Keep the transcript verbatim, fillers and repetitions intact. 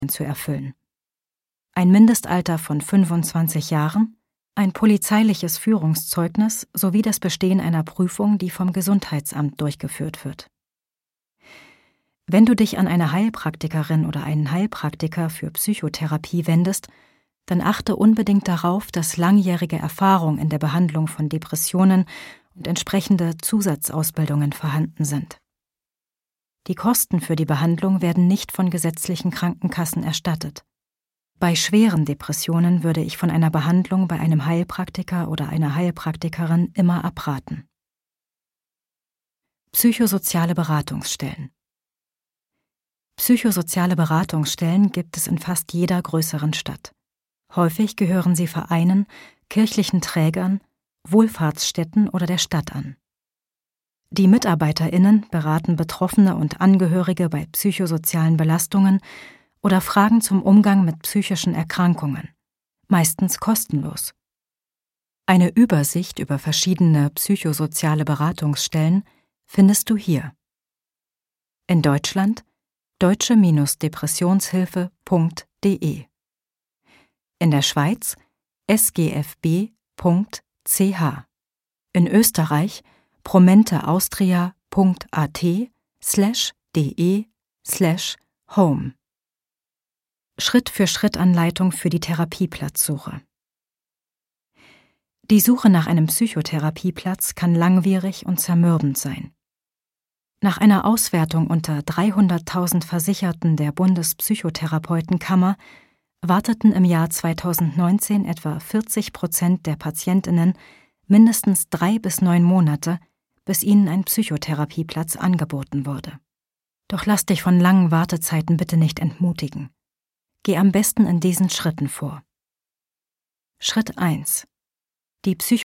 zu erfüllen. Ein Mindestalter von fünfundzwanzig Jahren, ein polizeiliches Führungszeugnis sowie das Bestehen einer Prüfung, die vom Gesundheitsamt durchgeführt wird. Wenn du dich an eine Heilpraktikerin oder einen Heilpraktiker für Psychotherapie wendest, dann achte unbedingt darauf, dass langjährige Erfahrung in der Behandlung von Depressionen und entsprechende Zusatzausbildungen vorhanden sind. Die Kosten für die Behandlung werden nicht von gesetzlichen Krankenkassen erstattet. Bei schweren Depressionen würde ich von einer Behandlung bei einem Heilpraktiker oder einer Heilpraktikerin immer abraten. Psychosoziale Beratungsstellen. Psychosoziale Beratungsstellen gibt es in fast jeder größeren Stadt. Häufig gehören sie Vereinen, kirchlichen Trägern, Wohlfahrtsstätten oder der Stadt an. Die MitarbeiterInnen beraten Betroffene und Angehörige bei psychosozialen Belastungen oder Fragen zum Umgang mit psychischen Erkrankungen, meistens kostenlos. Eine Übersicht über verschiedene psychosoziale Beratungsstellen findest du hier. In Deutschland deutsche Depressionshilfe punkt de. In der Schweiz s g f b punkt c h. In Österreich promenteaustria punkt a t slash de slash home. Schritt-für-Schritt-Anleitung für die Therapieplatzsuche. Die Suche nach einem Psychotherapieplatz kann langwierig und zermürbend sein. Nach einer Auswertung unter dreihunderttausend Versicherten der Bundespsychotherapeutenkammer warteten im Jahr zweitausendneunzehn etwa vierzig Prozent der PatientInnen mindestens drei bis neun Monate, bis ihnen ein Psychotherapieplatz angeboten wurde. Doch lass dich von langen Wartezeiten bitte nicht entmutigen. Geh am besten in diesen Schritten vor. Schritt eins. Die Psycho